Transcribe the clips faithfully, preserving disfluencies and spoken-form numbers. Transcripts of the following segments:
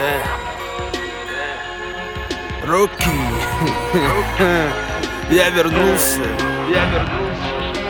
Э, Рокки, я вернулся. Я вернулся.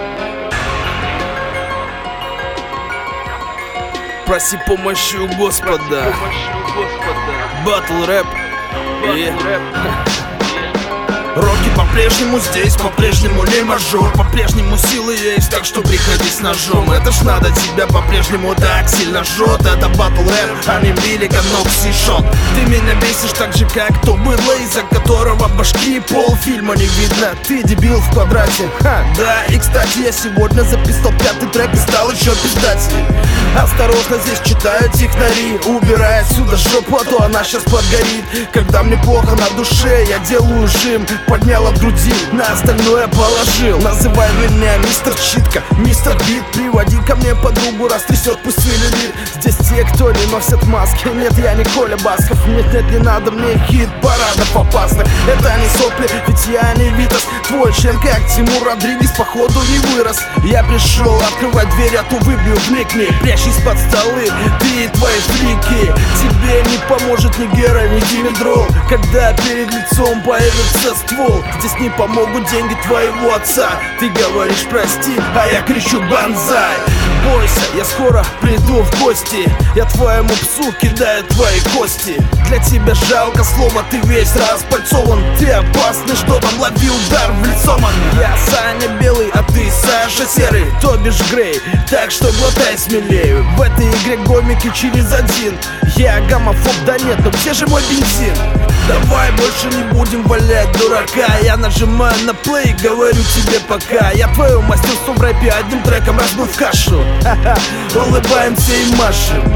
Проси помощи у Господа. Помощи у Господа. Батл рэп. И... Батл рэп. Рокки по-прежнему здесь, по-прежнему не мажор, по-прежнему силы есть, так что приходи с ножом. Это ж надо, тебя по-прежнему так сильно жжет. Это батл рэп, а не Миллиган Оксишот. Ты меня бесишь так же, как то быдло, из-за которого башки полфильма не видно. Ты дебил в квадрате, ха, да. И кстати, я сегодня записал пятый трек и стал еще пиздатей. Осторожно, здесь читают технари. Убирай отсюда жопу, а то она сейчас подгорит. Когда мне плохо на душе, я делаю жим. Поднял от груди, на остальное положил. Называй меня мистер Читка, мистер Бит. Приводи ко мне подругу, раз трясет, пусть лирит. Здесь те, кто не носят маски. Нет, я не Коля Басков. Нет, нет, не надо мне хит-парадов опасных. Это не сопли, ведь я не Витас. Твой член, как Тимур Родригес, походу не вырос. Я пришел открывать дверь, а то выбью, вникни. Прячись под столы, ты и твои фрики. Тебе не поможет ни Гера, ни Димедрол. Когда перед лицом появится ствол, здесь не помогут деньги твоего отца. Ты говоришь прости, а я кричу банзай. Бойся, я скоро приду в гости. Я твоему псу кидаю твои кости. Для тебя жалко слово, ты весь распальцован. Ты опасный, что там, лови удар в лицо, ман. Я Саня Белый, а ты Саша Серый, то бишь Грей, так что глотай смелее. В этой игре гомики через один. Я гомофоб, да нет, но где же мой бензин? Давай больше не будем валять дурака. Я нажимаю на плей, говорю тебе пока. Я твое мастерство в рэпе одним треком разбил в кашу. Ха-ха, улыбаемся и машем.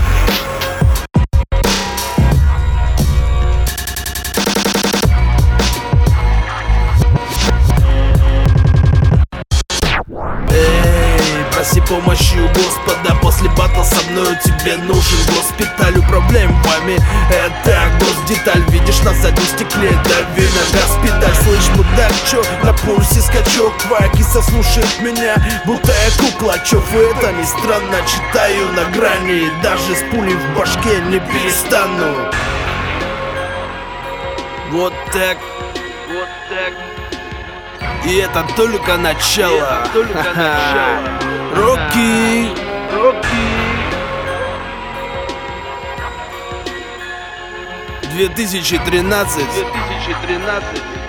Проси помощи у Господа. После батла со мною тебе нужен госпиталь. Управляем вами, это госдеталь. Видишь на заднем стекле, дави на газ педаль. Слышь, мудак, чё, на пульсе скачок. Твоя киса слушает меня, будто я кукла. Чё, это не странно, читаю на грани. И даже с пулей в башке не перестану. Вот так, Вот так. и это только начало. Это только начало. Рокки, Рокки. две тысячи тринадцать. две тысячи тринадцать.